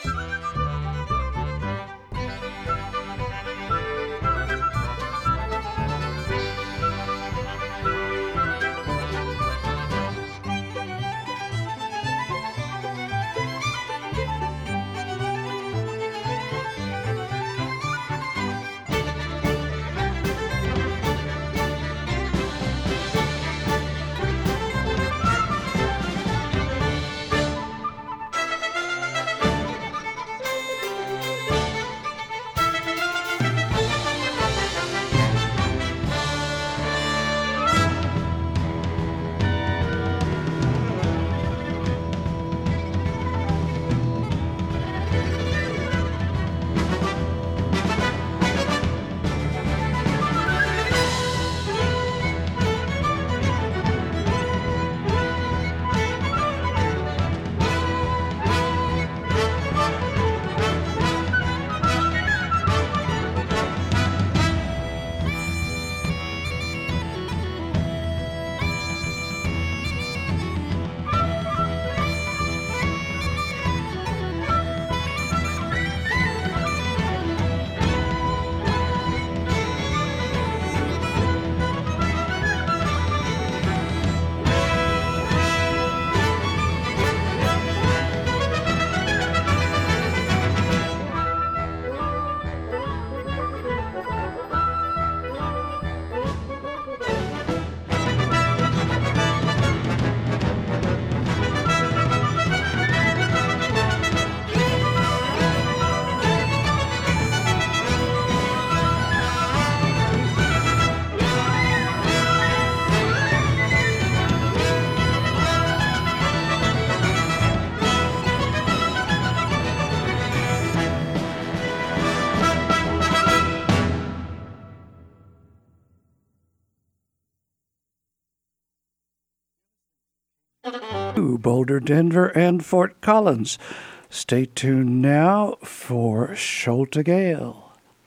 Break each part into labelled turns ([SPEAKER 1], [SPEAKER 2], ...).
[SPEAKER 1] Boulder, Denver, and Fort Collins. Stay tuned now for Sholta Gale.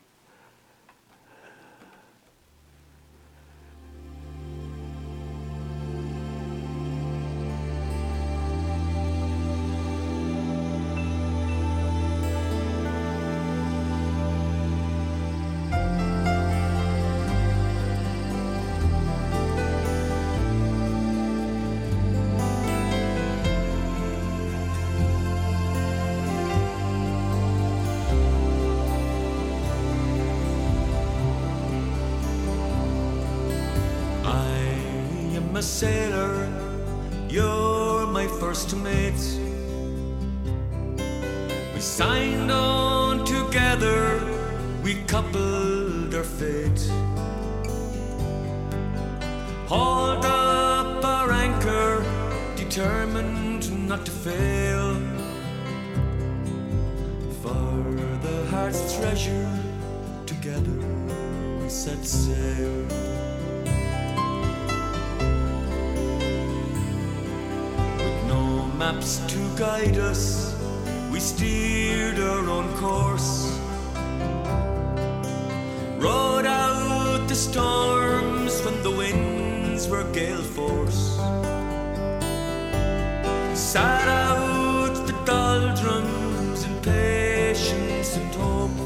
[SPEAKER 2] Sailor, you're my first mate. We signed on together, we coupled our fate. Hauled up our anchor, determined not to fail. For the heart's treasure, together we set sail. Maps to guide us, we steered our own course. Rode out the storms when the winds were gale force. Sat out the doldrums in patience and hope.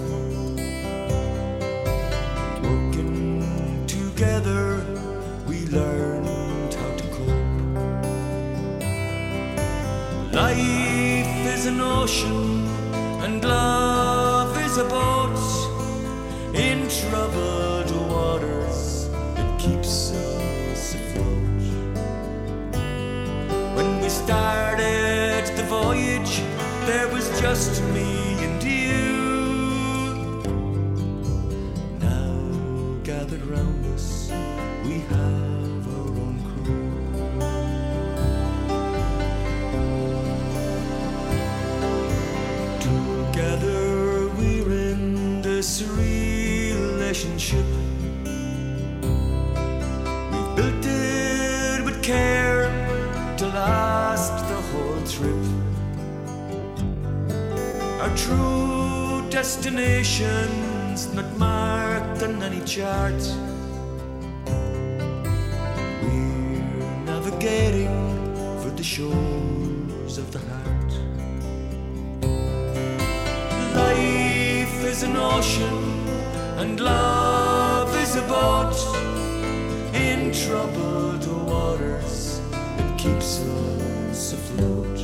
[SPEAKER 2] Working together, we learned how to cope. Life is an ocean and love is a boat in troubled waters that keeps us afloat. When we started the voyage, there was just me and you. Now gathered round us, we have our own crew. Together we're in this relationship. We built it with care to last the whole trip. Our true destination's not marked on any chart. We're navigating for the shores of the heart. is an ocean, and love is a boat in troubled waters. It keeps us afloat.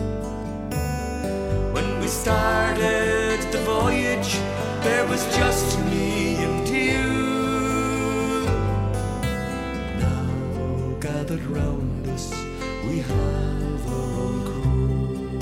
[SPEAKER 2] When we started the voyage, there was just me and you. Now gathered round us, we have our own crew.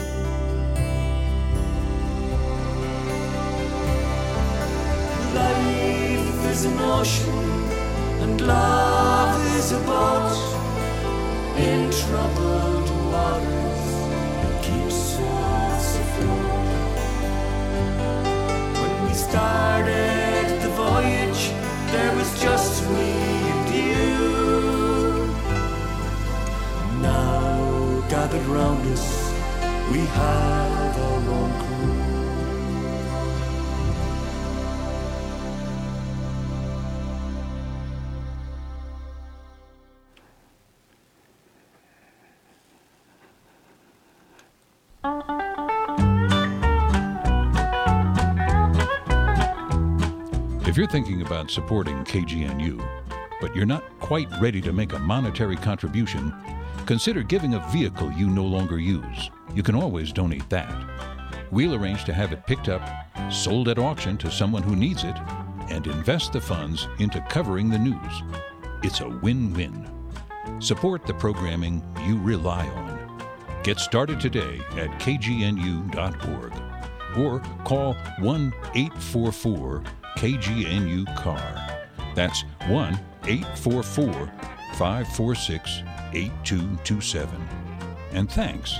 [SPEAKER 2] Life is an ocean, and love is a boat in troubled waters. It keeps us afloat. When we started the voyage, there was just me and you. Now gathered round us, we have our own crew.
[SPEAKER 3] If you're thinking about supporting KGNU, but you're not quite ready to make a monetary contribution, consider giving a vehicle you no longer use. You can always donate that. We'll arrange to have it picked up, sold at auction to someone who needs it, and invest the funds into covering the news. It's a win-win. Support the programming you rely on. Get started today at kgnu.org or call 1-844-KGNU-CAR. That's 1-844-546-8227. And thanks.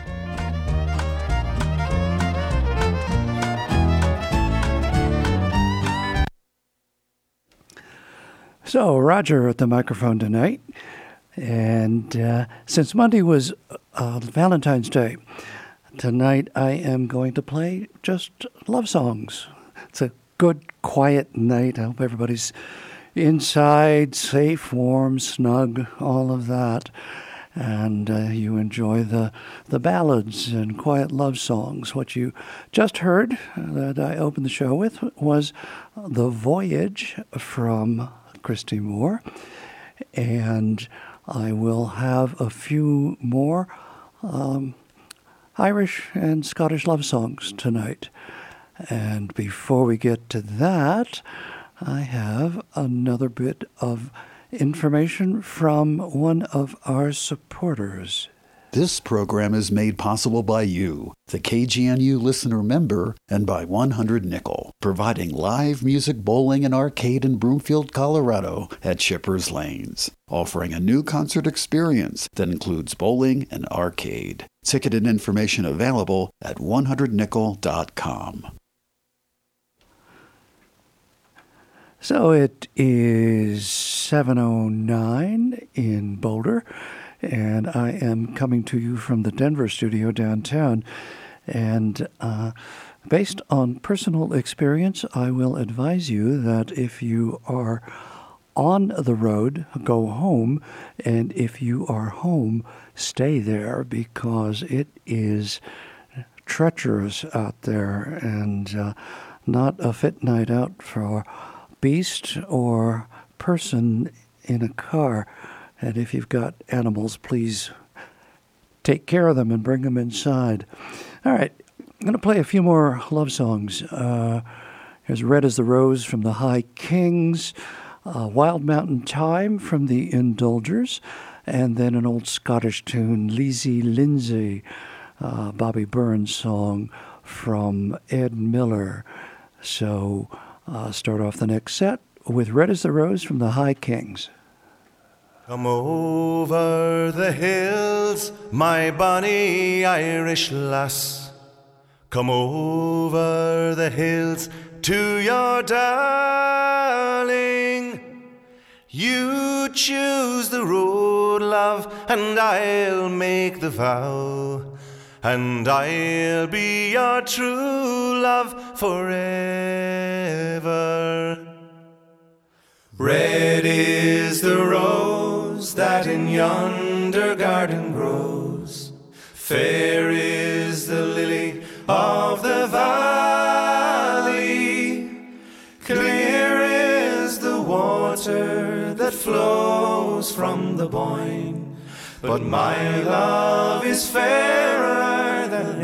[SPEAKER 1] So, Roger at the microphone tonight. And since Monday was Valentine's Day, tonight I am going to play just love songs. It's a good, quiet night. I hope everybody's inside, safe, warm, snug, all of that. And you enjoy the ballads and quiet love songs. What you just heard that I opened the show with was The Voyage from Christy Moore. And I will have a few more Irish and Scottish love songs tonight. And before we get to that, I have another bit of information from one of our supporters.
[SPEAKER 4] This program is made possible by you, the KGNU listener member, and by 100 Nickel, providing live music, bowling, and arcade in Broomfield, Colorado at Shippers Lanes, offering a new concert experience that includes bowling and arcade. Ticket and information available at 100nickel.com.
[SPEAKER 1] So it is 7:09 in Boulder, and I am coming to you from the Denver studio downtown. And based on personal experience, I will advise you that if you are on the road, go home, and if you are home, stay there, because it is treacherous out there and not a fit night out for beast or person in a car. And if you've got animals, please take care of them and bring them inside. All right, I'm going to play a few more love songs. Here's Red as the Rose from the High Kings, Wild Mountain Time from the Indulgers, and then an old Scottish tune, Leezy Lindsay, Bobby Burns song from Ed Miller. So start off the next set with Red as the Rose from the High Kings.
[SPEAKER 2] Come over the hills, my bonny Irish lass. Come over the hills to your darling. You choose the road, love, and I'll make the vow. And I'll be your true love forever. Red is the rose that in yonder garden grows. Fair is the lily of the valley. flows from the Boyne, but my love is fairer than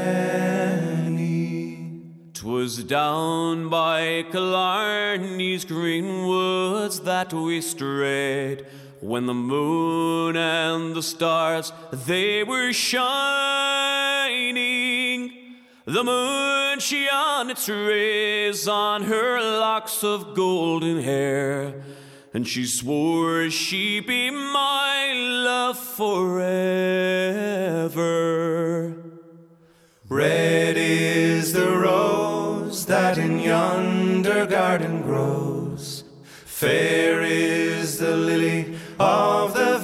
[SPEAKER 2] any.
[SPEAKER 5] 'Twas down by Killarney's green woods that we strayed, when the moon and the stars, they were shining. The moon shone its rays on her locks of golden hair, and she swore she'd be my love forever.
[SPEAKER 2] Red is the rose that in yonder garden grows, fair is the lily of the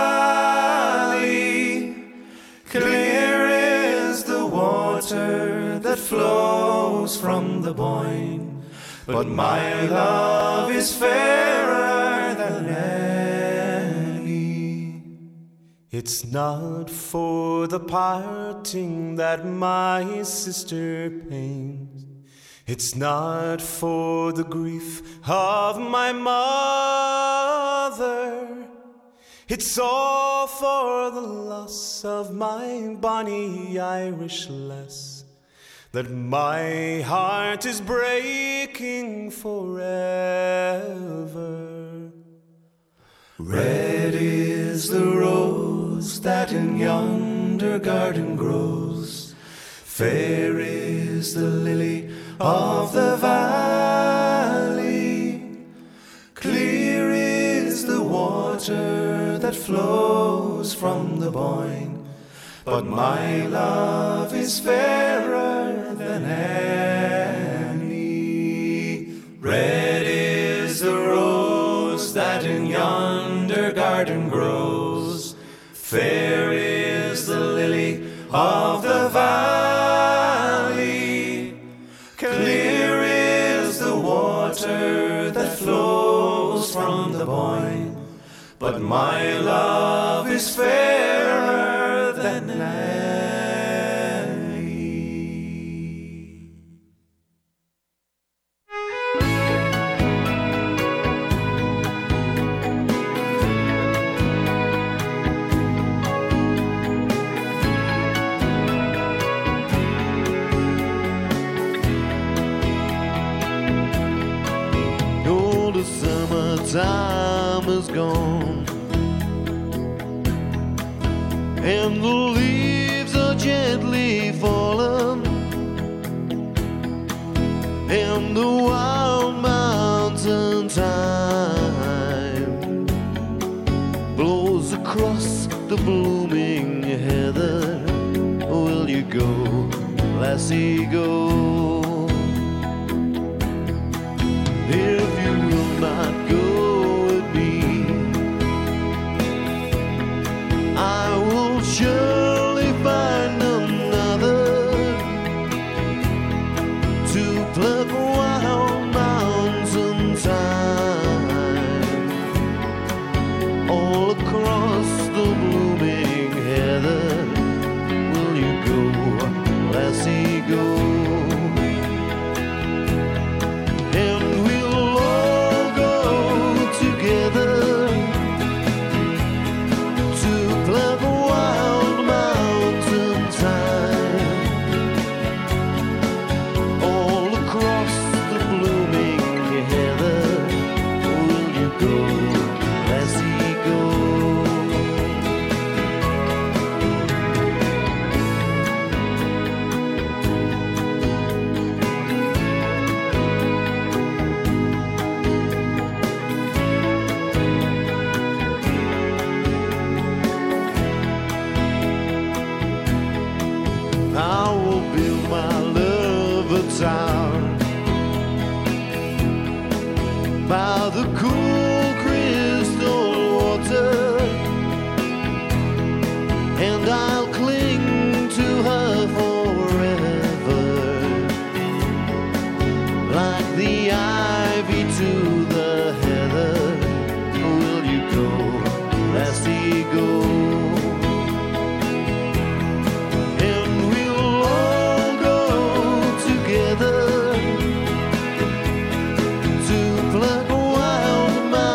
[SPEAKER 2] valley, clear is the water that flows from the Boyne, but my love is fairer than any. It's not for the parting that my sister pains, it's not for the grief of my mother, it's all for the loss of my bonny Irish lass, that my heart is breaking forever. Red is the rose that in yonder garden grows, fair is the lily of the valley, clear is the water that flows from the Boyne, but my love is fairer than any. Red is the rose that in yonder garden grows, fair is the lily of the valley, clear is the water that flows from the Boyne, but my love is fairer than any.
[SPEAKER 6] Oh, the summertime is gone, and the leaves are gently falling, and the wild mountain thyme blows across the blooming heather. Will you go, lassie, go? If you will not go with me, I will surely find another to pluck wild mountain thyme all across the blooming heather. Will you go, lassie, go? And we'll all go together to pluck wild mountain thyme all across the blooming heather. Will you go, lassie, go? I will build my love a tower by the cool crystal water, and I'll cling to her forever, like the ivy to the heather. Will you go, lassie, go? And we'll all go together to pluck wild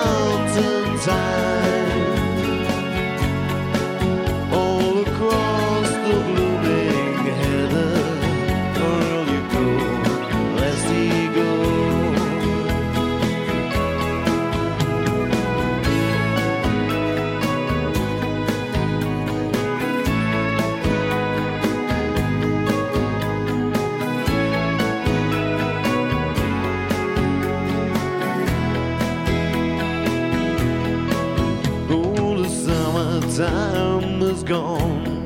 [SPEAKER 6] is gone,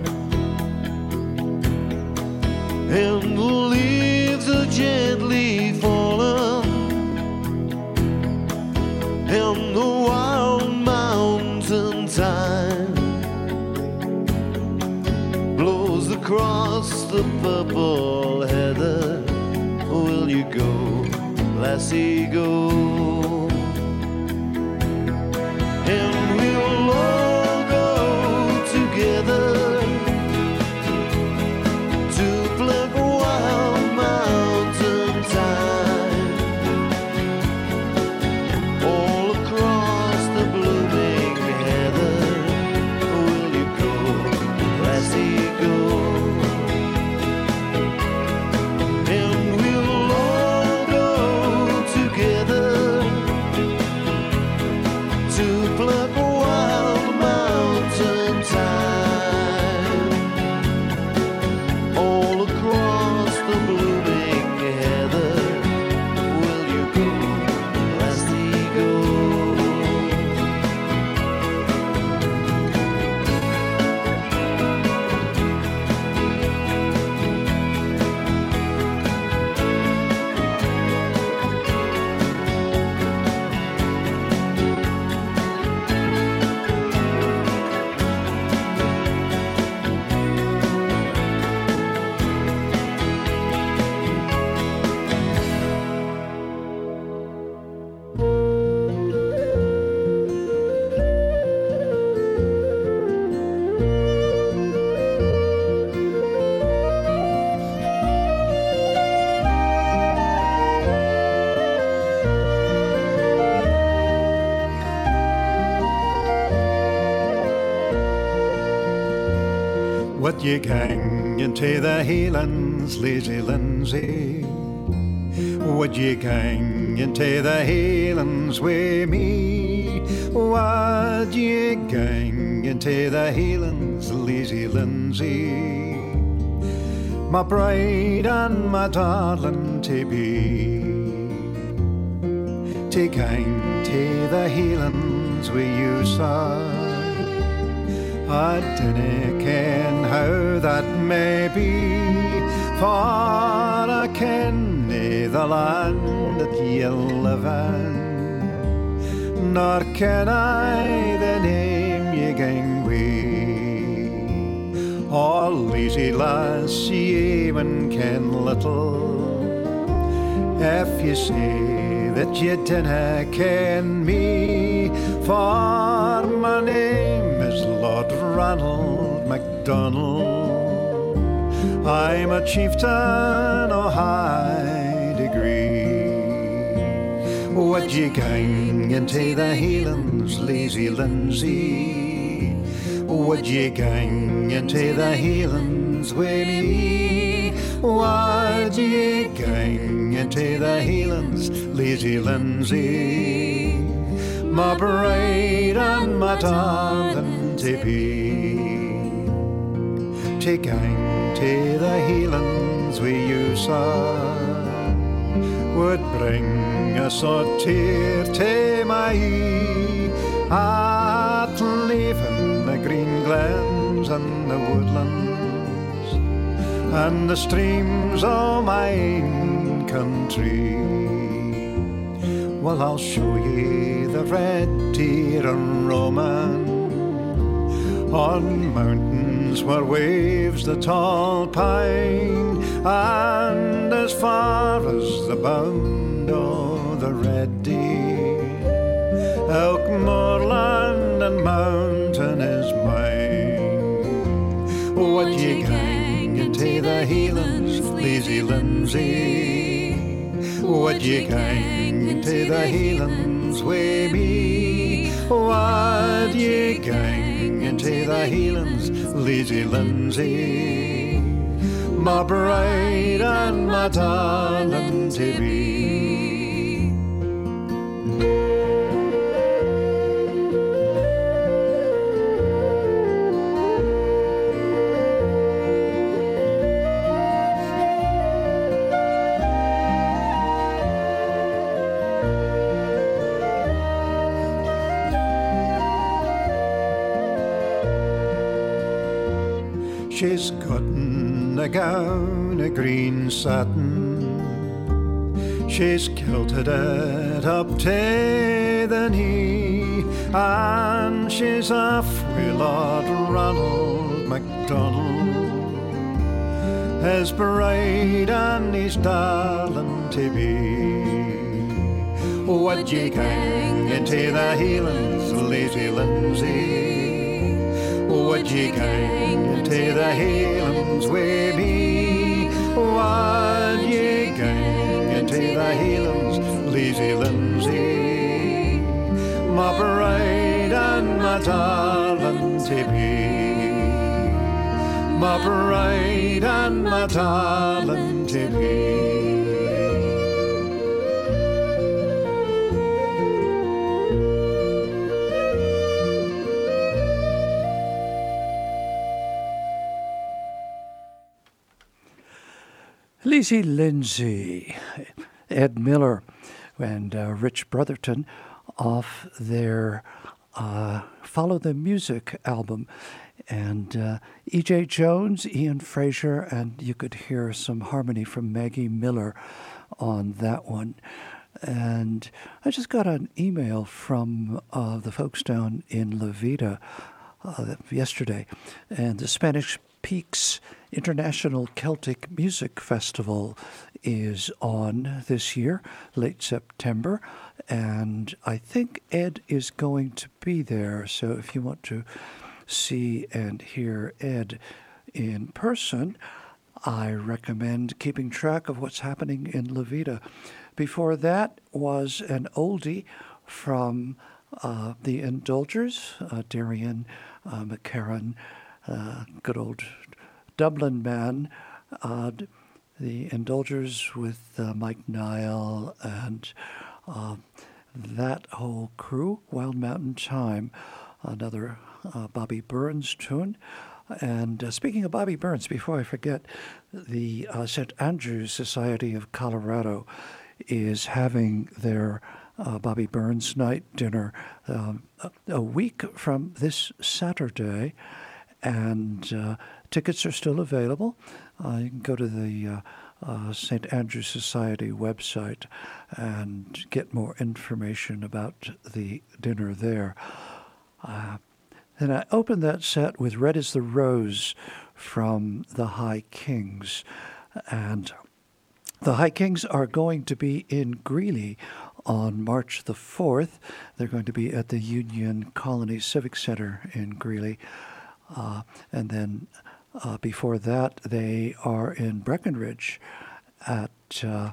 [SPEAKER 6] and the leaves are gently falling, and the wild mountain tide blows across the purple heather. Will you go, lassie, go? And we will all go together to pluck a wild mountain thyme all across the blooming heather. Will you go, lassie, go? And we'll all go together to pluck a wild mountain thyme all across the blooming heather. Will you go, lassie, go?
[SPEAKER 7] Would ye gang into the Highlands, lazy Lindsay? Would ye gang into the Highlands with me? Would ye gang into the Highlands, lazy Lindsay? My bride and my darling to be, to gang to the Highlands with you, sir. I dinna ken how that may be, for I ken nae the land that ye live in, nor ken I the name ye gang wi. Oh, lazy lass, ye even ken little, if ye say that ye dinna ken me, for my name is Lord Ranald MacDonald. I'm a chieftain of high degree. Would ye gang into the Highlands, lazy Lindsay? Would ye gang into the Highlands with me? Would ye gang into the Highlands, lazy Lindsay? My bride and my darling to be, to gang to the Highlands with you, sir, would bring a sore tear to my eye at leaving the green glens and the woodlands and the streams of my own country. Well, I'll show ye the red deer and roaming on mountains where waves the tall pine, and as far as the bound of the red deer, elk, moorland and mountain is mine. Would ye gang into the Highlands, lazy Lindsay? Would ye gang into the Highlands with me? Would ye gang into the Highlands, lazy Lindsay? My bride and my darling to be. She's gotten a gown of green satin, she's kilted it up to the knee, and she's off with Lord Ronald MacDonald, his bride and his darling to be. What ye gang into the Highlands, lazy Lindsay? What ye gang into the Highlands with me? What ye gang into the Highlands, lazy Lindsay? My bride and my darling to be. My bride and my darling to be.
[SPEAKER 1] Lazy Lindsay, Ed Miller, and Rich Brotherton off their Follow the Music album. And E.J. Jones, Ian Fraser, and you could hear some harmony from Maggie Miller on that one. And I just got an email from the folks down in La Vida yesterday, and the Spanish Peaks International Celtic Music Festival is on this year, late September, and I think Ed is going to be there. So if you want to see and hear Ed in person, I recommend keeping track of what's happening in La Vida. Before that was an oldie from the Indulgers, Darian McCarran, good old Dublin man, the Indulgers with Mike Nile and that whole crew, Wild Mountain Time, another Bobby Burns tune. And speaking of Bobby Burns, before I forget, the St. Andrews Society of Colorado is having their Bobby Burns night dinner a week from this Saturday, and tickets are still available. You can go to the St. Andrews Society website and get more information about the dinner there. Then I opened that set with Red is the Rose from the High Kings. And the High Kings are going to be in Greeley on March the 4th. They're going to be at the Union Colony Civic Center in Greeley. And then before that, they are in Breckenridge at the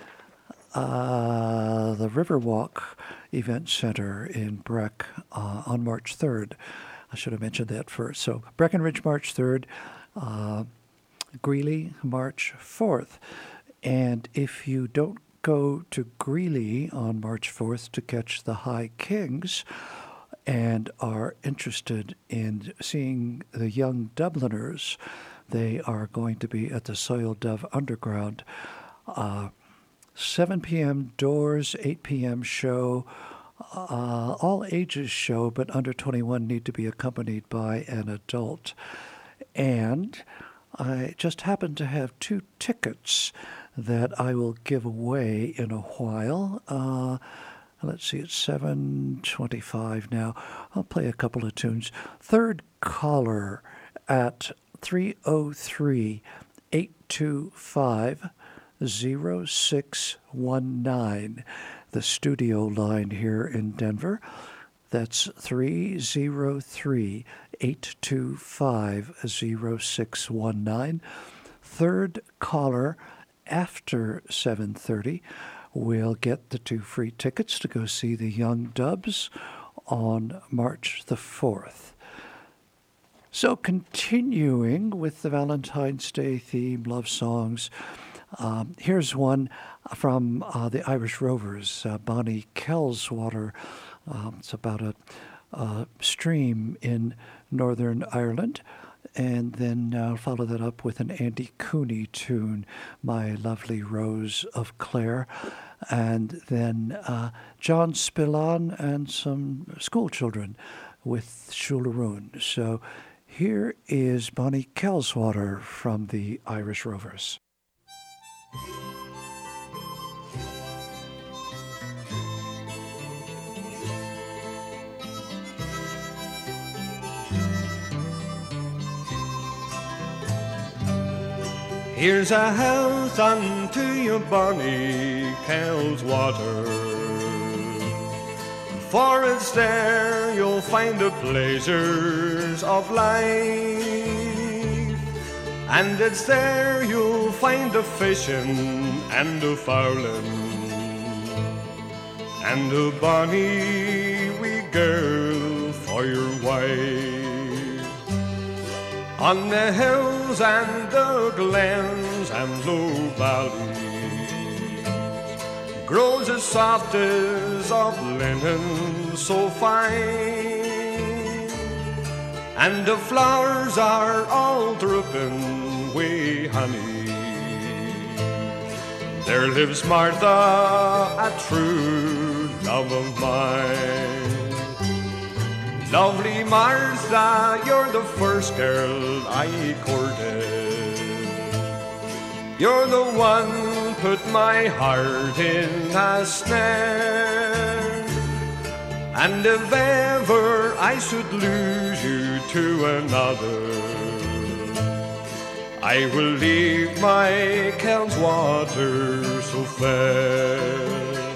[SPEAKER 1] Riverwalk Event Center in Breck on March 3rd. I should have mentioned that first. So Breckenridge, March 3rd, Greeley, March 4th. And if you don't go to Greeley on March 4th to catch the High Kings and are interested in seeing the Young Dubliners, they are going to be at the Soil Dove Underground. 7 p.m. doors, 8 p.m. show, all ages show, but under 21 need to be accompanied by an adult. And I just happen to have 2 tickets that I will give away in a while. Let's see, it's 7:25 now. I'll play a couple of tunes. Third caller at 303-825-0619, the studio line here in Denver. That's 303-825-0619. Third caller after 7:30 will get the 2 free tickets to go see the Young Dubs on March the 4th. So continuing with the Valentine's Day theme, love songs, here's one from the Irish Rovers, Bonnie Kelswater. It's about a stream in Northern Ireland. And then I'll follow that up with an Andy Cooney tune, My Lovely Rose of Clare. And then John Spillane and some school children with Shularoon. So Here is Bonnie Kelswater from the Irish Rovers.
[SPEAKER 6] Here's a health unto you, Bonnie Kelswater, for it's there you'll find the pleasures of life, and it's there you'll find the fishing and the fowling, and a bonny wee girl for your wife. On the hills and the glens and low valleys grows as soft as of linen so fine, and the flowers are all dripping with honey. There lives Martha, a true love of mine. Lovely Martha, you're the first girl I courted. You're the one put my heart in a snare, and if ever I should lose you to another, I will leave my Kelswater so fair.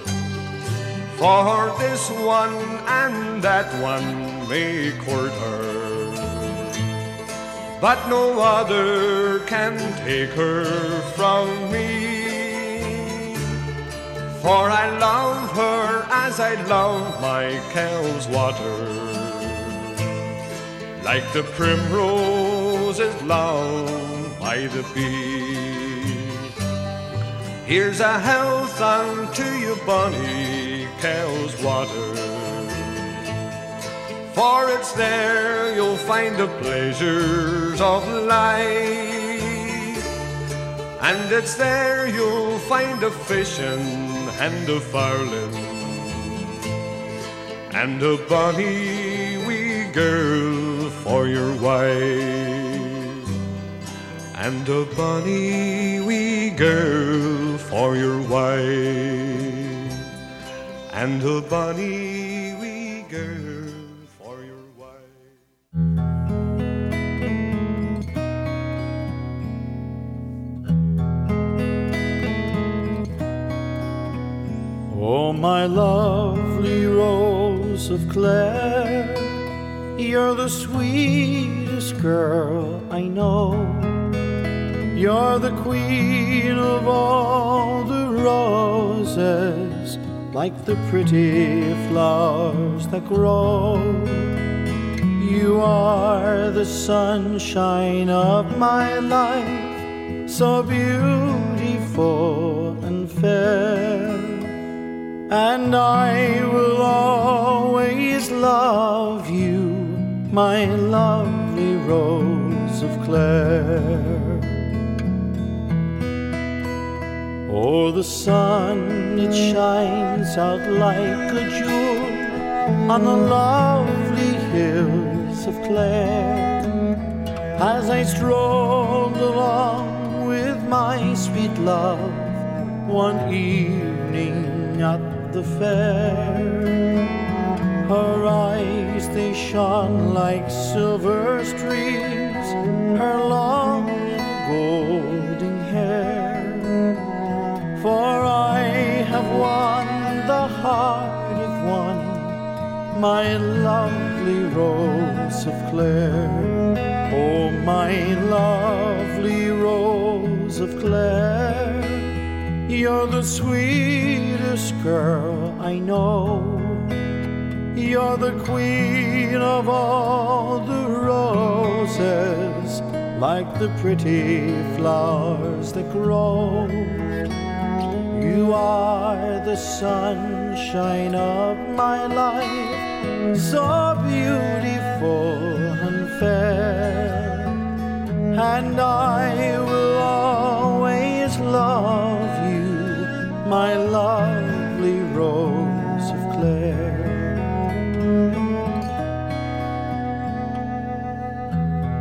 [SPEAKER 6] For this one and that one may court her, but no other can take her from me. For I love her as I love my Kelswater, like the primrose is loved by the bee. Here's a health unto you, Bonnie Kelswater, for it's there you'll find the pleasures of life, and it's there you'll find the fishing and the fowling, and a bonny wee girl for your wife, and a bonny wee girl for your wife, and a bonny wee girl for your wife.
[SPEAKER 7] Oh, my lovely Rose of Clare, you're the sweetest girl I know. You're the queen of all the roses, like the pretty flowers that grow. You are the sunshine of my life, so beautiful and fair, and I will always love you, my lovely Rose of Clare. Oh, the sun, it shines out like a jewel on the lovely hills of Clare, as I strolled along with my sweet love one evening at the fair. Her eyes, they shone like silver streams, her long golden hair. For I have won the heart of one, my lovely Rose of Clare. Oh, my lovely Rose of Clare, you're the sweetest girl I know. You're the queen of all the roses, like the pretty flowers that grow. You are the sunshine of my life, so beautiful and fair, and I will always love you, my lovely Rose of Clare.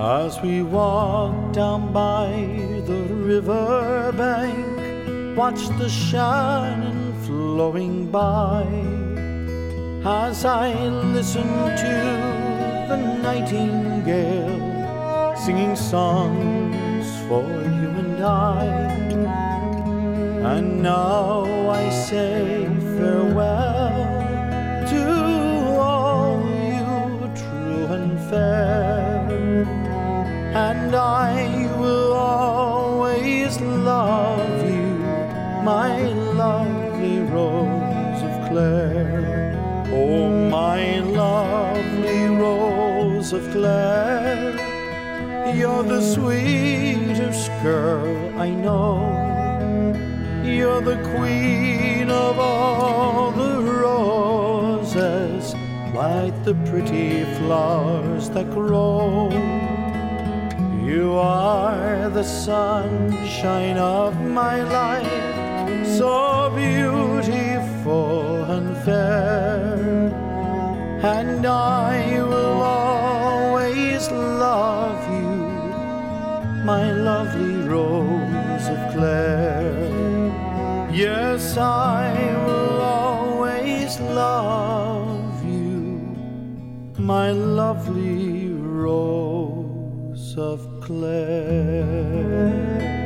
[SPEAKER 7] As we walk down by the river bank, watch the Shannon flowing by. As I listen to the nightingale singing songs for you and I. And now I say farewell to all you true and fair, and I will always love you, my lovely Rose of Clare. Oh, my lovely Rose of Clare, you're the sweetest girl I know. You're the queen of all the roses, like the pretty flowers that grow. You are the sunshine of my life, so beautiful and fair, and I will always love you, my lovely Rose of Clare. Yes, I will always love you, my lovely Rose of Clare.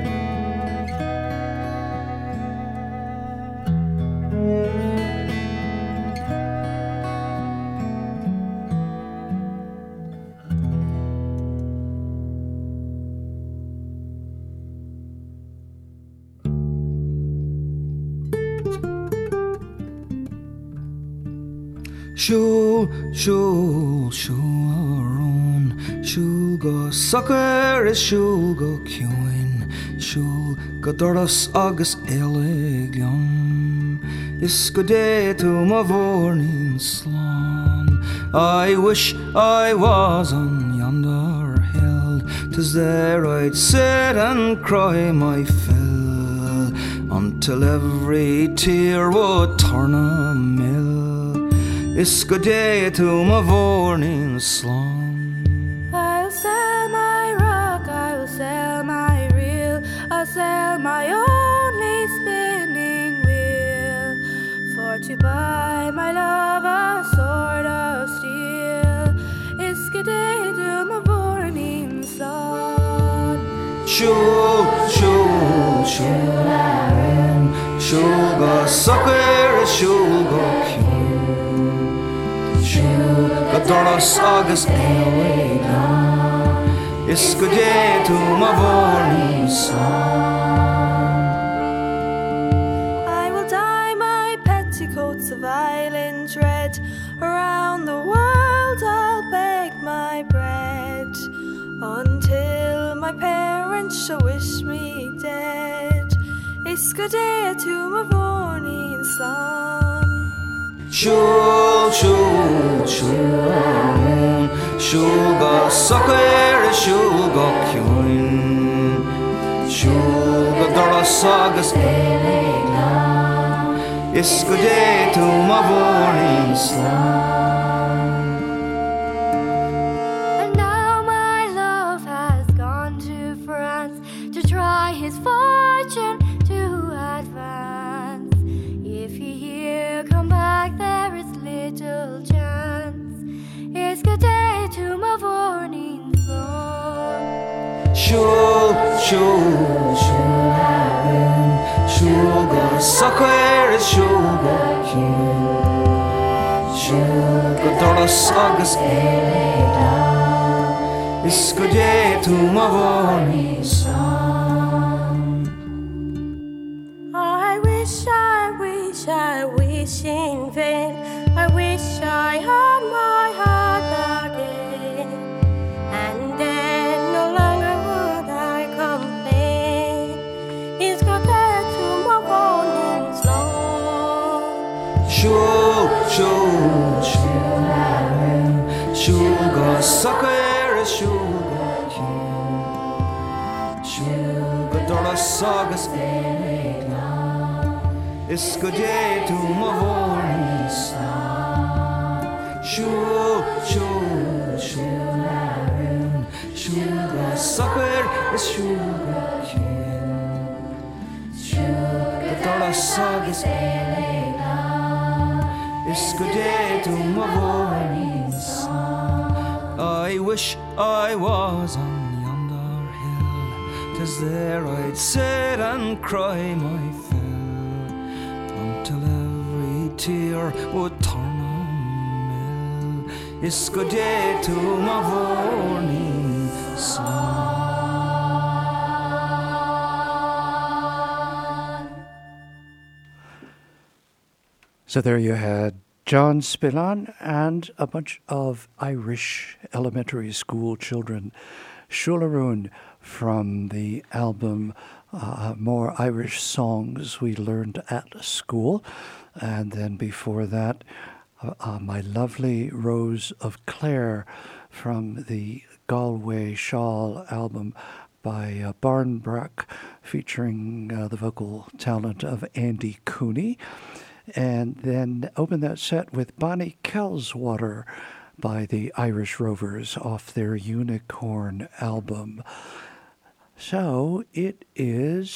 [SPEAKER 8] Siúl go sucker is siúl go ciúin, siúl go doras agus éalaigh liom. Is go dé tú má bhórnín slán. I wish I was on yonder hill, 'tis there I'd sit and cry my fill, until every tear would turn a mill. Is go dé tú má bhórnín slán.
[SPEAKER 9] I'll sell my rock, I will sell my reel, I'll sell my only spinning wheel, for to buy my love a sword of steel. Is go dé tú má bhórnín slán.
[SPEAKER 8] Siúl, siúl, siúl arin, siúl go sucker is siúl go ciúin, siúl go doras agus éalaigh liom. Is go dé tú má bhórnín slán.
[SPEAKER 9] I will dye my petticoats of island red, around the world I'll beg my bread, until my parents shall wish me dead. Is go dé tú má bhórnín slán.
[SPEAKER 8] Siúl, siúl, siúl arin, siúl go sucker is siúl go ciúin, siúl go doras agus éalaigh liom. Is go dé tú má bhórnín slán.
[SPEAKER 9] And now my love has gone to France to try his fortune to advance. If he here come back, there is little chance. Is go dé tú má bhórnín slán.
[SPEAKER 8] Siúl, siúl, siúl arin, siúl go sucker is siúl go ciúin, siúl go doras agus éalaigh liom. Is go dé tú má bhórnín slán.
[SPEAKER 9] I wish in vain, I wish I had my heart again, and then no longer would I complain. Is go dé tú má bhórnín slán.
[SPEAKER 8] Siúl, siúl, siúl arin, siúl go sucker is siúl go ciúin, siúl go doras agus éalaigh liom. Is go dé tú má bhórnín slán. Siúl, siúl, siúl arin, Sugar sucker is sugar cane. Sugar doras agus is good day to my voice. I wish I was on yonder hill. 'Tis there I'd sit and cry my fill until every tear would turn on mill. It's good day to my morning sun.
[SPEAKER 1] So there you had John Spillane and a bunch of Irish elementary school children. Shularoon from the album More Irish Songs We Learned at School. And then before that, My Lovely Rose of Clare from the Galway Shawl album by Barnbrack, featuring the vocal talent of Andy Cooney. And then open that set with Bonnie Kelswater by the Irish Rovers off their Unicorn album. So it is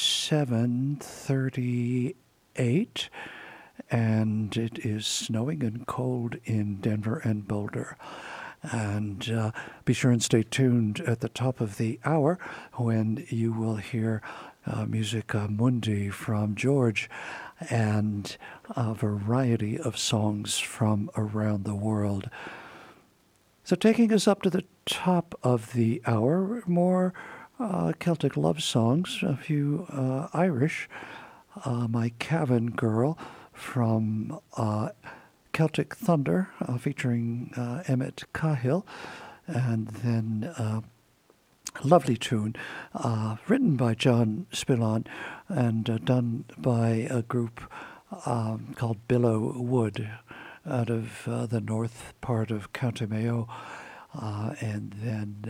[SPEAKER 1] 7:38, and it is snowing and cold in Denver and Boulder. And be sure and stay tuned at the top of the hour when you will hear Musica Mundi from George and a variety of songs from around the world. So taking us up to the top of the hour, more Celtic love songs, a few Irish. My Cavan Girl from Celtic Thunder, featuring Emmett Cahill, and then lovely tune written by John Spillane and done by a group called Billow Wood out of the north part of County Mayo, and then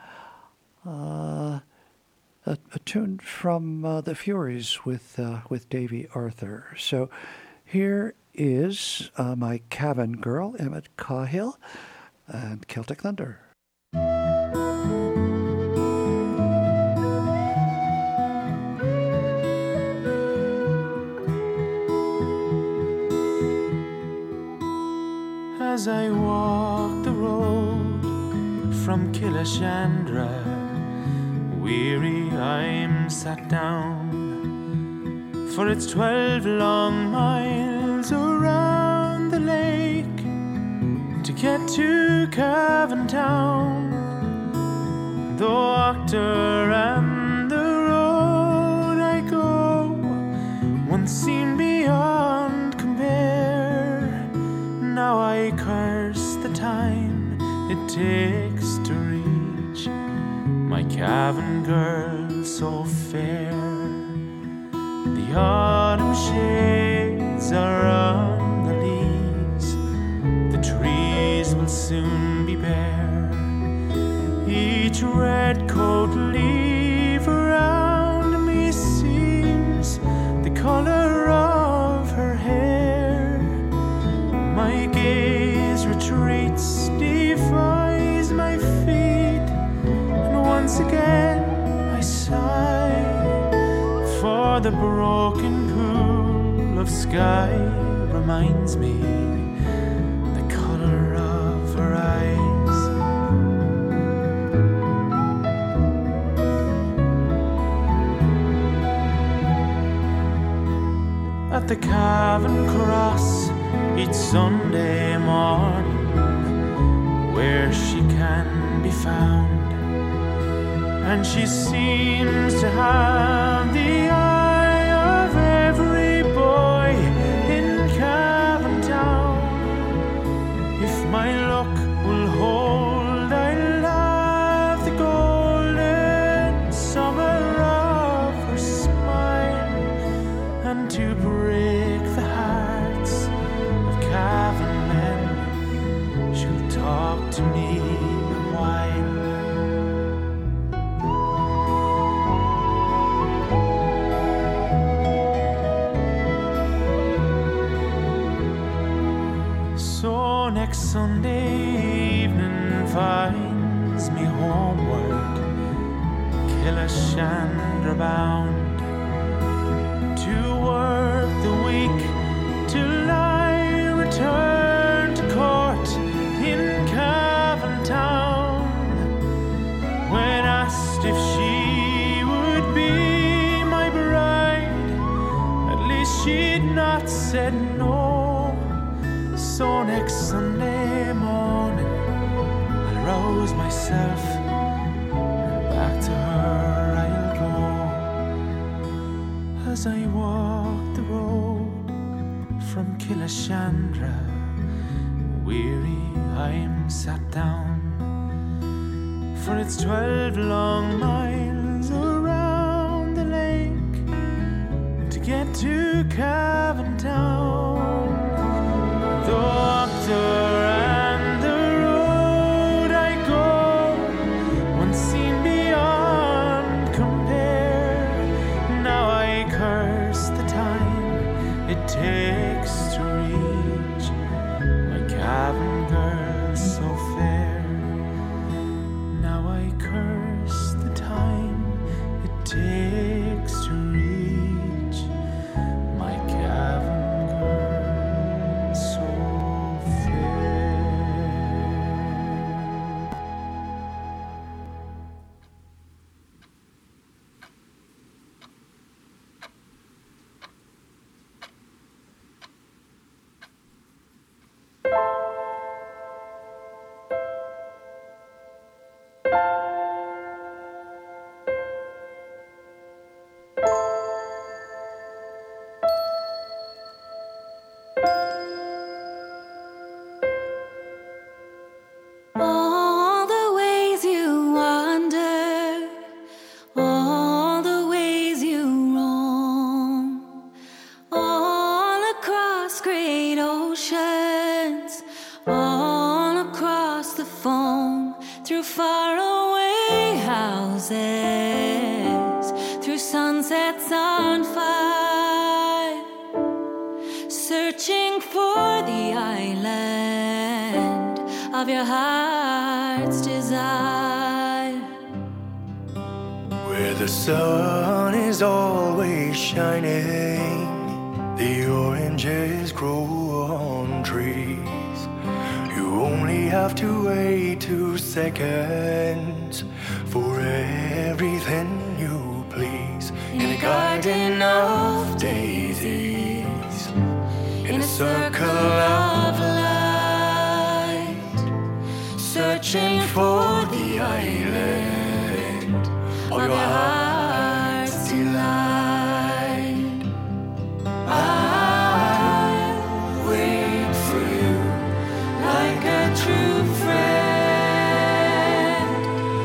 [SPEAKER 1] a tune from the Furies with Davy Arthur. So here is My Cavan Girl, Emmett Cahill, and Celtic Thunder.
[SPEAKER 10] As I walk the road from Killashandra, weary I'm sat down, for it's 12 long miles around the lake to get to Cavan Town. The water and the road I go once seen beyond compare. Now I curse the time it takes to reach my Cavan girl so fair. The autumn shades are on the leaves, the trees will soon be bare. Each red coat leaf around me seems the color of her hair. My gaze retreats, defies my feet, and once again I sigh for the broken pool of sky reminds me the color of her eyes. At the Cavan Cross each Sunday morning, where she can be found, and she seems to have the eye of every boy in Cavan Town. If my luck will hold, I'll have the golden summer of her smile, and to break the hearts of Cavan men, she'll talk to me a while. Kilashandra bound to work the week till I return to court in Cavan Town. When asked if she would be my bride, at least she'd not said no. So next Sunday morning I'll rouse myself and back to her I'll go. As I walk the road from Kilashandra, weary I'm sat down, for it's 12 long miles around the lake to get to Cavan Town. Though up and the road I go, once seen beyond compare. Now I curse the time it takes to reach my Cavan girl so fair. Now I curse the time it takes to reach my Cavan girl so fair.
[SPEAKER 11] All the ways you wander, all the ways you roam, all across great oceans, all across the foam, through faraway houses, through sunsets on fire, searching for the island of your heart's desire.
[SPEAKER 12] Where the sun is always shining, the oranges grow on trees. You only have to wait 2 seconds for everything you please. In a garden of daisies, in a circle of light, searching for the island of your heart's delight. I'll wait for you like a true friend.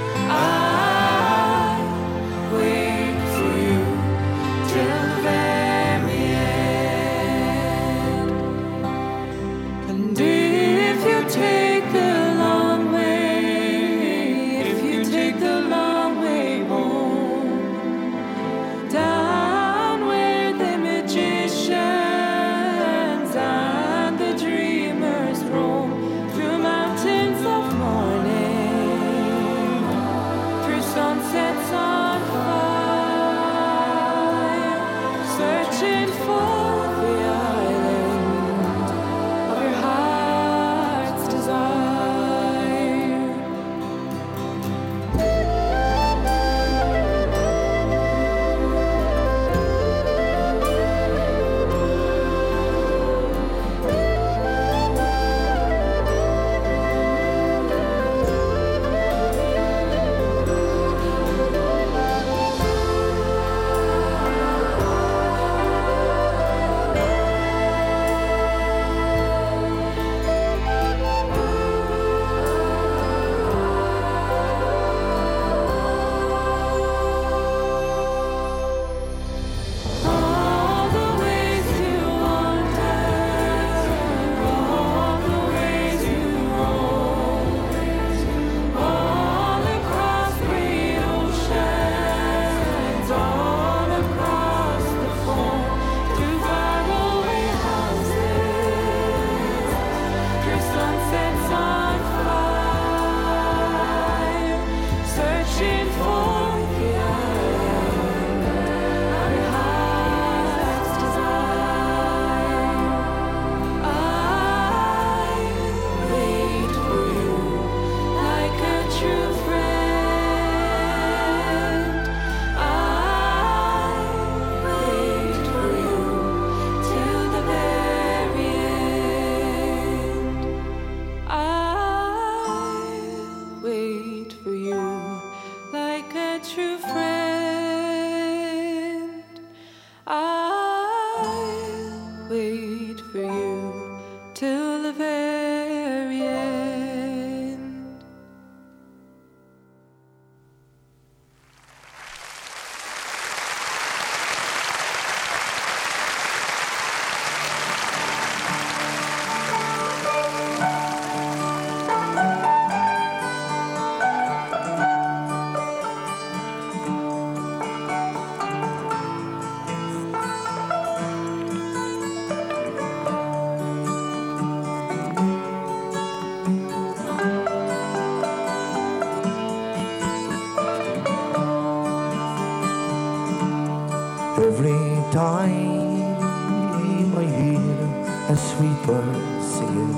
[SPEAKER 13] Every time I hear a sweet bird singing,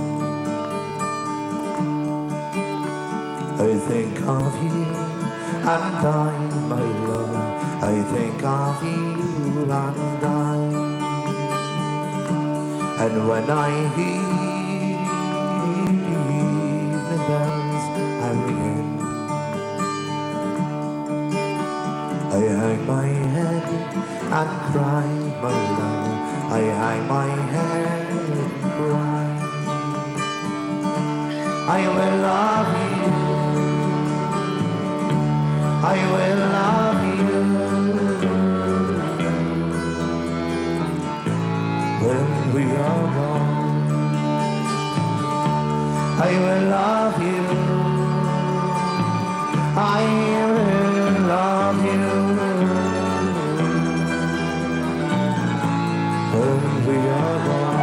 [SPEAKER 13] I think of you and I, my love. I think of you and I. And when I hear the evening bells are ringing, I hang my head and cry, my love. I hang my head and cry. I will love you. I will love you when we are gone. I will love you. I will love you when we are gone.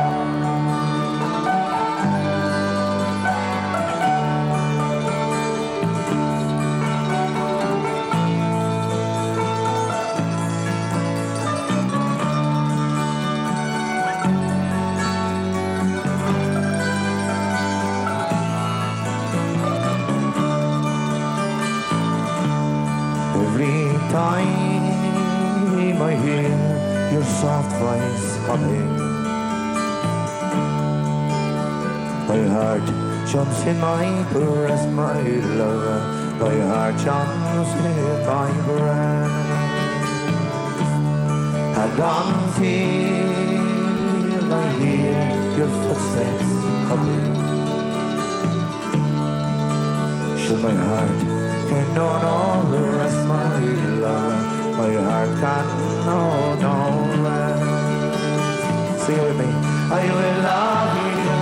[SPEAKER 13] Every time I hear your soft voice humming, my heart jumps in my breast, my love. My heart jumps in my breast. And until I hear your footsteps coming, should my heart can know no rest, my love. My heart can know no rest. Sing it with me. I will love you.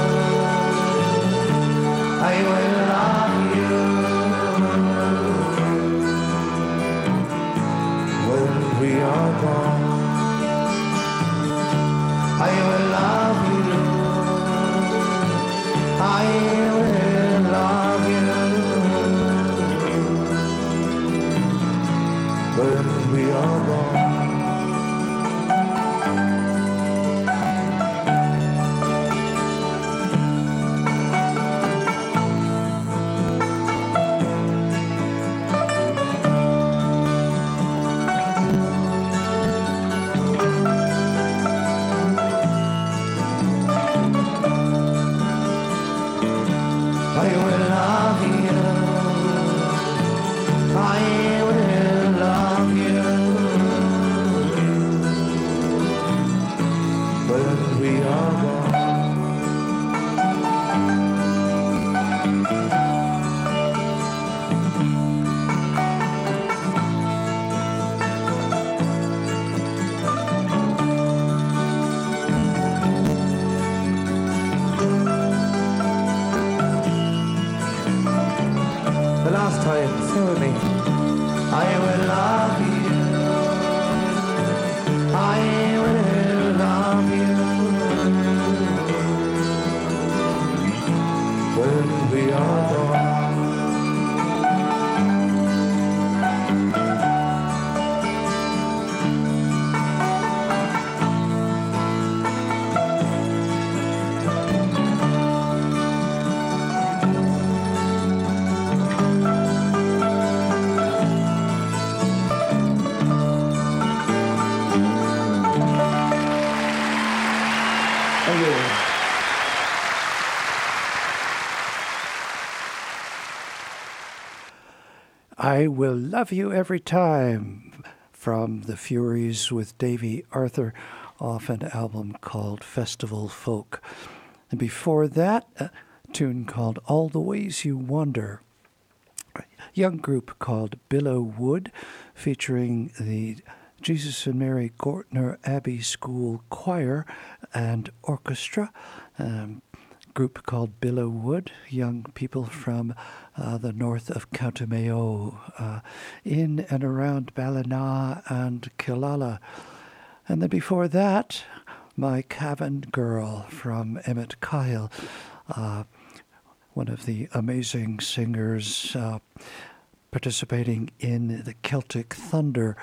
[SPEAKER 13] I will love you when we are gone. I will love you. I will love you when we are gone. I will love you. I will love you when we are gone. The last time, sing with me. I will love you. I will love you when we are gone. Thank you.
[SPEAKER 1] I Will Love You Every Time from The Furies with Davy Arthur off an album called Festival Folk. And before that, a tune called All the Ways You Wander. A young group called Billow Wood featuring the Jesus and Mary Gortner Abbey School Choir and Orchestra. Group called Billow Wood, young people from the north of County Mayo, in and around Ballina and Killala. And then before that, My Cavan Girl from Emmett Kyle, one of the amazing singers participating in the Celtic Thunder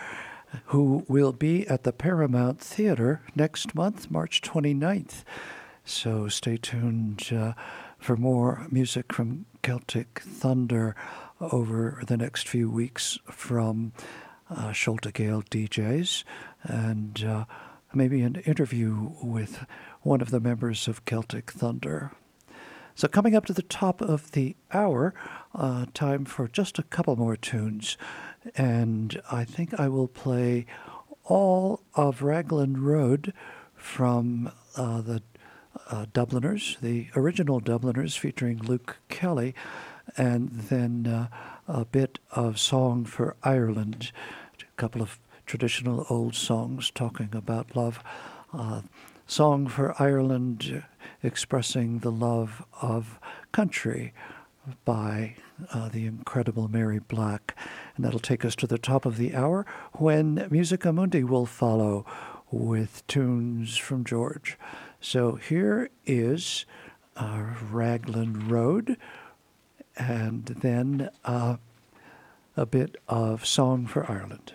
[SPEAKER 1] who will be at the Paramount Theater next month, March 29th. So stay tuned for more music from Celtic Thunder over the next few weeks from Sholta Gale DJs, and maybe an interview with one of the members of Celtic Thunder. So coming up to the top of the hour, time for just a couple more tunes. And I think I will play all of Raglan Road from the Dubliners, the original Dubliners featuring Luke Kelly, and then a bit of Song for Ireland, a couple of traditional old songs talking about love. Song for Ireland expressing the love of country by the incredible Mary Black. And that'll take us to the top of the hour when Musica Mundi will follow with tunes from George. So here is Raglan Road, and then a bit of Song for Ireland.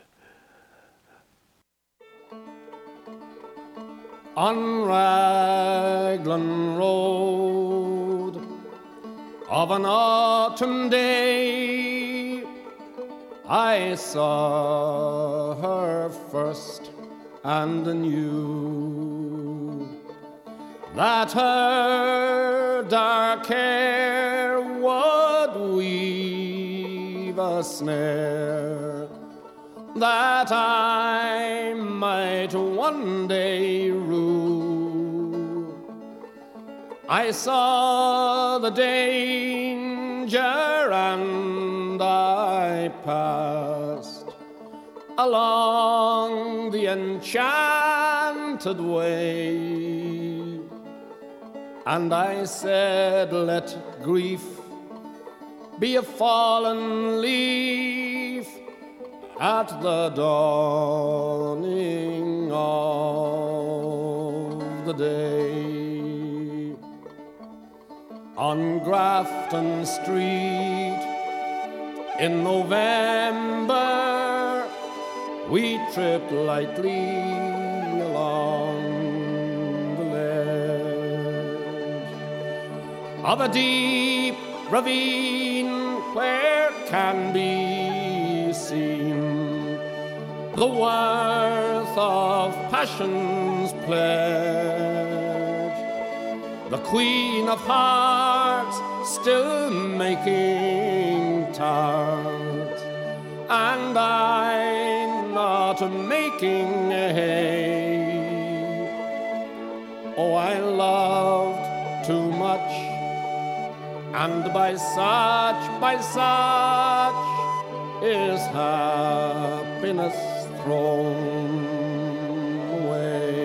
[SPEAKER 6] On Raglan Road of an autumn day, I saw her first and knew that her dark hair would weave a snare that I might one day rue. I saw the danger and I passed along the enchanted way, and I said, let grief be a fallen leaf at the dawning of the day. On Grafton Street in November, we tripped lightly along the ledge of a deep ravine where can be seen the worth of passion's pledge. The Queen of Hearts still making tarts, and I'm not making hay. Oh, I loved too much, and by such is happiness thrown away.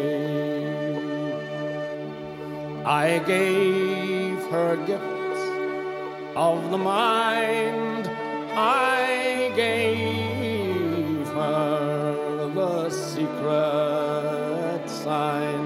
[SPEAKER 6] I gave her gifts of the mind, I gave her the secret sign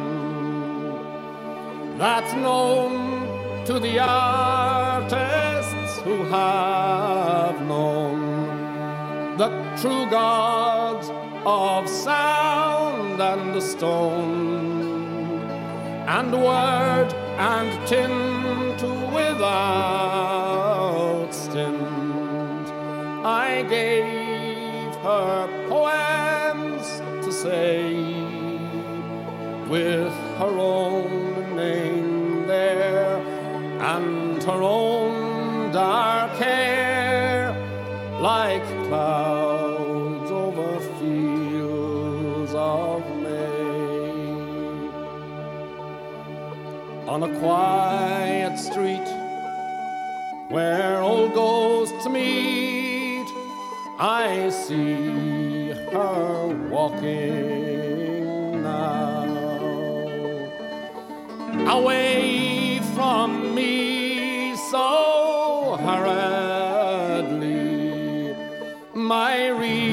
[SPEAKER 6] that's known to the artists who have known the true gods of sound and the stone, and word and tint without stint. I gave her poems to say with her own name there, and her own dark hair like clouds over fields of May. On a quiet street where old ghosts meet, I see her walking now, away from me so hurriedly. My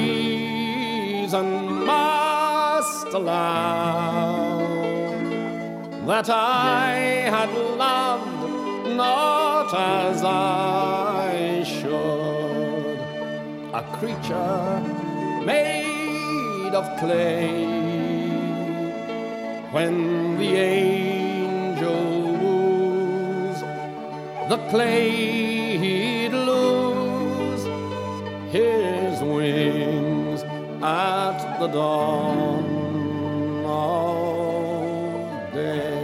[SPEAKER 6] reason must allow that I had loved not as I should, a creature made
[SPEAKER 14] made of clay. When the angel woos, the clay he'd lose his wings at the dawn of day.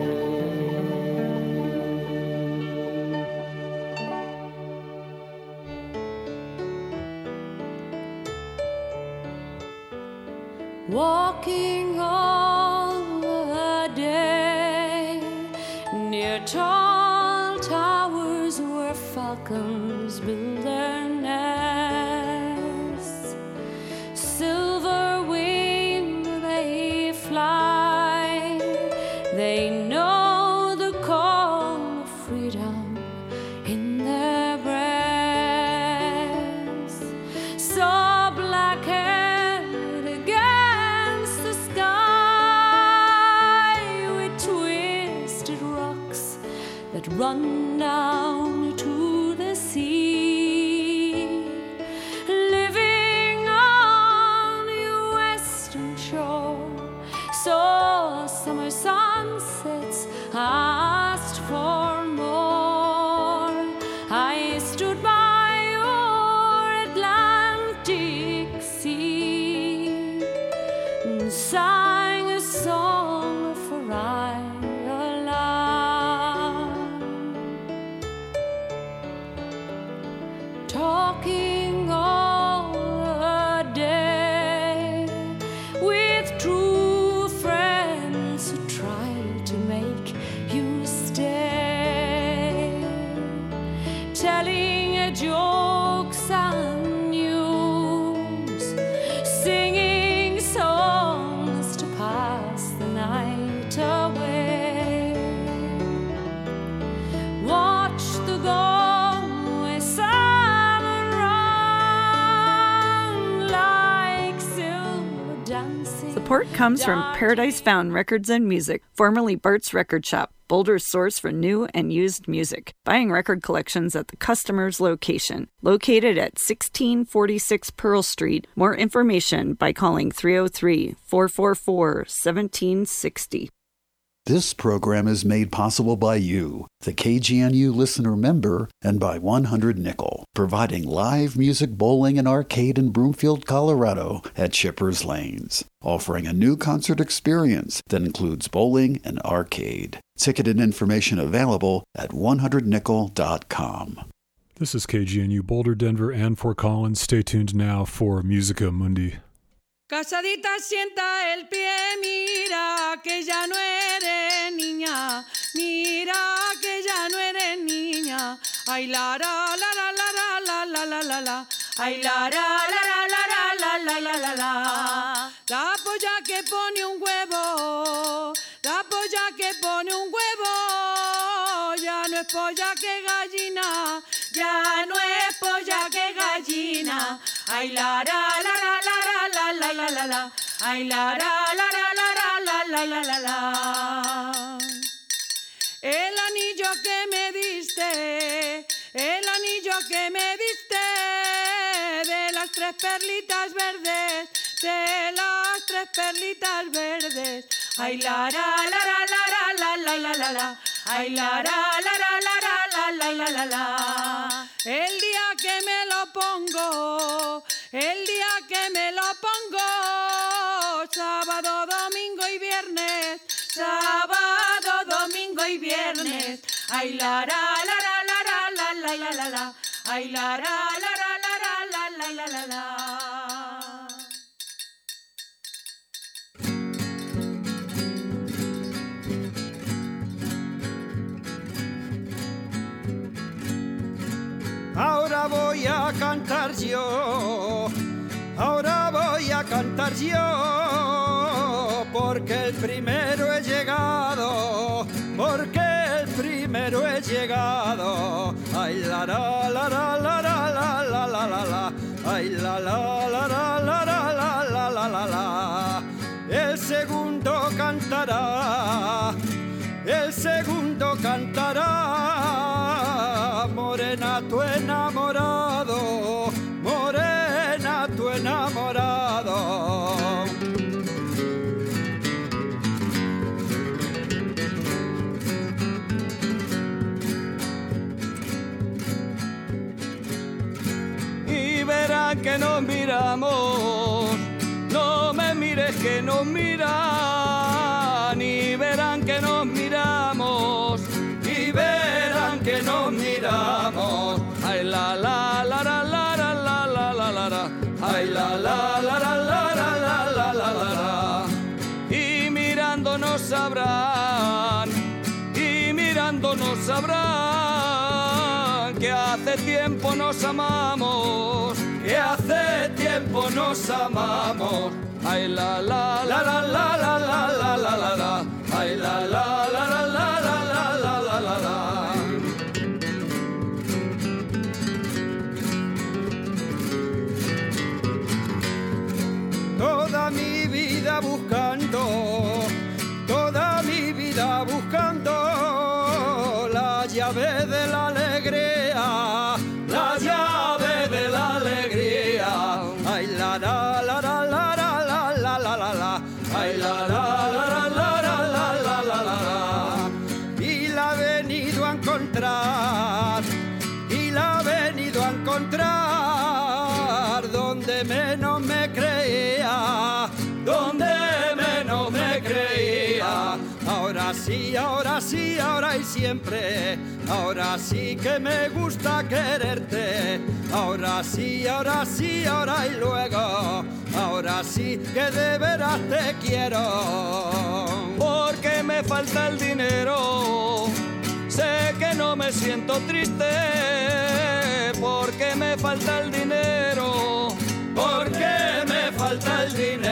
[SPEAKER 11] Walking all the day near tall towers where falcons build their nests. Silver winged they fly, they know the call of freedom in their breasts. So black-haired against the sky with twisted rocks that run down to the sea, living on your western shore. So summer sunsets asked for more. I stood by your Atlantic sea and sang a song for Ireland, talking all the day with true friends who try to make you stay, telling jokes and news, singing songs to pass the night away. Watch the Galway salmon run like silver dancing.
[SPEAKER 15] Support comes from Paradise Found Records and Music, formerly Bart's Record Shop, Boulder's source for new and used music. Buying record collections at the customer's location. Located at 1646 Pearl Street. More information by calling 303-444-1760.
[SPEAKER 4] This program is made possible by you, the KGNU listener member, and by 100 Nickel, providing live music, bowling, and arcade in Broomfield, Colorado at Shippers Lanes, offering a new concert experience that includes bowling and arcade. Ticket and information available at 100nickel.com.
[SPEAKER 16] This is KGNU Boulder, Denver, and Fort Collins. Stay tuned now for Musica Mundi.
[SPEAKER 17] Casadita sienta el pie, mira que ya no eres niña, mira que ya no eres niña. Ay la la la la la la la la la la. Ay la la la la la la la la la la. La polla que pone un huevo, la polla que pone un huevo, ya no es polla que gallina, ya no es polla que gallina. Ay la la la la la la la la la la. Ay la la la la la la la la la la. El anillo que me diste, el anillo que me diste, de las tres perlitas verdes, de las tres perlitas verdes. Ay la la la la la la la la la la. Ay la la la la la la la la la. El día que me lo pongo, el día que me lo pongo, sábado, domingo y viernes, sábado, domingo y viernes. Ay la la la la la la la la la la. Ay la la la la la la la la la la.
[SPEAKER 18] Ahora voy a cantar yo, ahora voy a cantar yo, porque el primero he llegado, porque el primero he llegado. Ay la la la la la la la la la la la. Ay la la la la la la la la la la la. El segundo cantará, el segundo cantará. Morena tu enamorado, morena tu enamorado. es que nos miran y verán que nos miramos y verán que nos miramos. Ay la la la la la la la la la la la. Ay la la la la la la la la la la. Y mirándonos sabrán, y mirándonos sabrán que hace tiempo nos amamos, que hace tiempo nos amamos. Ay la la la la la la la la la la la. Ay la la la la la la la la la la la. Toda mi vida buscando, toda mi vida buscando la llave de la alegría, la llave de la alegría. Ay la la la la la la la la la la. Ay la la la la la la la la la la. Y la he venido a encontrar, y la he venido a encontrar donde menos me creía, donde menos me creía. Ahora sí, ahora sí, ahora y siempre. Ahora sí que me gusta quererte. Ahora sí, ahora sí, ahora y luego. Ahora sí que de veras te quiero. Porque me falta el dinero. Sé que no me siento triste. Porque me falta el dinero. Porque me falta el dinero.